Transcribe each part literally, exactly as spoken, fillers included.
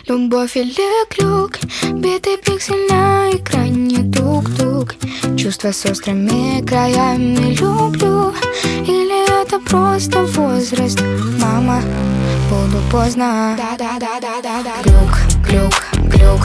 Любовь или глюк, битый пиксель на экране, тук-тук. Чувства с острыми краями люблю. Или это просто возраст, мама, буду поздно. Да-да-да-да-да-да. Глюк, глюк, глюк.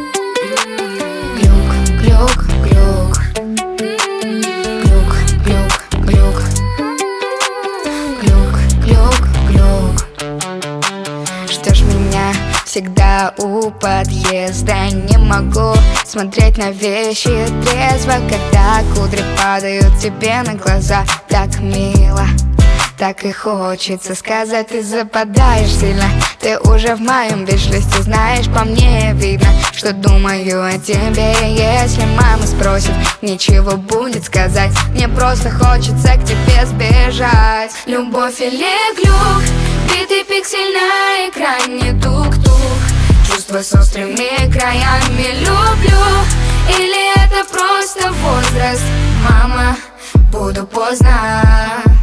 Глюк, глюк, глюк. Глюк, глюк, глюк. Глюк, глюк, глюк. Ждешь меня всегда у подъезда. Не могу смотреть на вещи трезво, когда кудри падают тебе на глаза. Так мило, так и хочется сказать. Ты западаешь сильно, ты уже в моем виш-листе. Знаешь, по мне видно, что думаю о тебе. Если мама спросит, ничего будет сказать. Мне просто хочется к тебе сбежать. Любовь или глюк, битый пиксель на экране, тук-тук. Чувства с острыми краями люблю. Или это просто возраст, мама, буду поздно.